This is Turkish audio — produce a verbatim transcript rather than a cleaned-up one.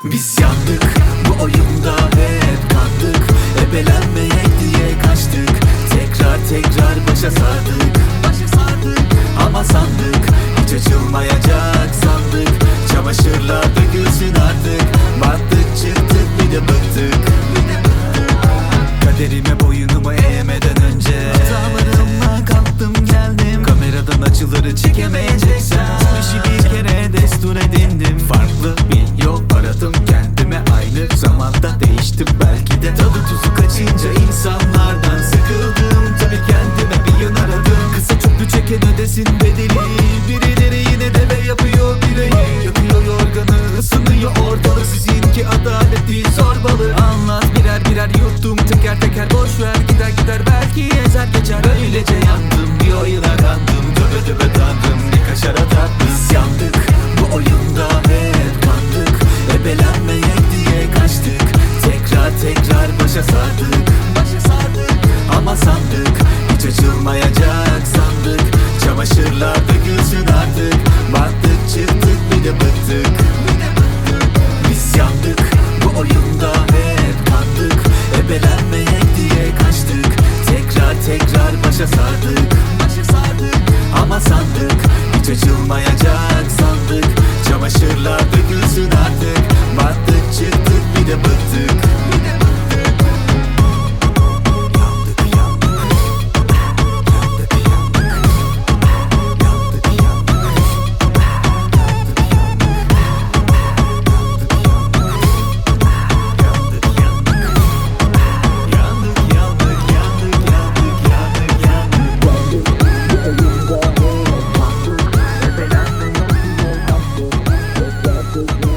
Biz yandık bu oyunda hep kandık. Ebelenmeyek diye kaçtık. Tekrar tekrar başa sardık. Başa sardık ama sandık hiç açılmayacak sandık. Çamaşırlar dökülsün artık. Battık çıktık bir de bıktık. Kaderime boyunumu eğmeden önce hatalarımla kalktım geldim. Kameradan açıları çekemeyeceksen işi bir kere destur edindim. Farklı bir yol aradım kendime, aynı zamanda değiştim belki de. Tadı tuzu kaçınca insanlardan sıkıldım. Tabii kendime bir yön aradım. Kısa çöplü çeken ödesin bedeli. Birileri yine de ve yapıyor bireyi. Yakıyor yorganı, ısınıyor ortalık. Sizinki adalet değil zorbalık. Anlat birer birer yuttum teker teker. Boş ver gider gider belki ezer geçer. Öylece yandım bir oyuna kandım. Töbe töbe tanrım ne kaşar atar. Biz yandık bu oyunda hep kandık. Ebelenmeyek diye kaçtık. Tekrar tekrar başa sardık. Başa sardık ama sandık hiç açılmayacak sandık. Çamaşırlar dökülsün artık. Battık çıktık bir de bıktık. Biz yandık bu oyunda hep kandık. Ebelenmeyek diye kaçtık. Tekrar tekrar başa sardık. Başa sardık ama sandık hiç açılmayacak sandık. Çamaşırlar dökülsün artık. Battık çıktık bir de bıktık. We'll be right back.